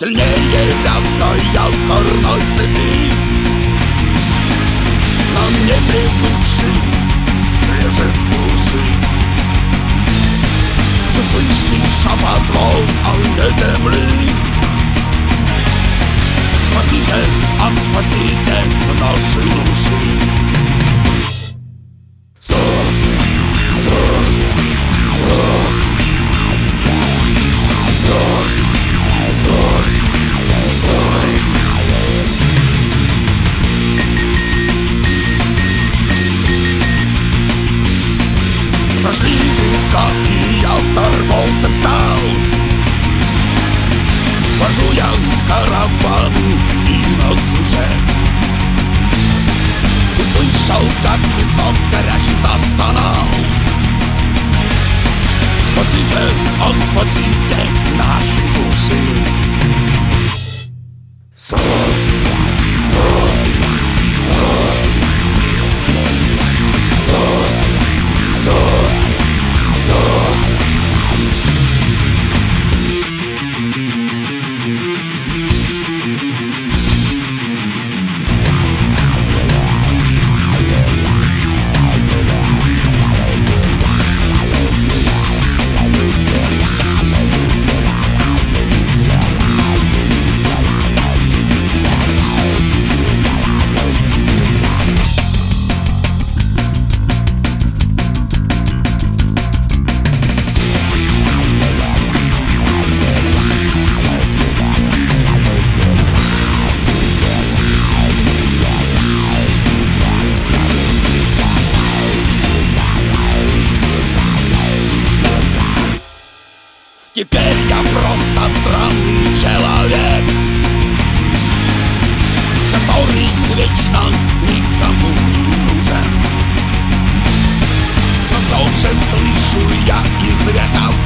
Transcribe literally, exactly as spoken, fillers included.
Сильнее лязгая горной цепи. На мне привыкший лежит уши. Чувствующий шепот волн, а не земли. Спасите, ах, спасите наши души. Зов, зов, зов, зов, зов, зов. Прошли века, и я торговцем стал. Вожу я караван и на суше. Услышал, как песок горячий застонал. Спасите, ах, спасите наши души. Зов, зов, зов, зов, зов, зов. Теперь я просто странный человек, который вечно никому не нужен. Но все же слышу я из века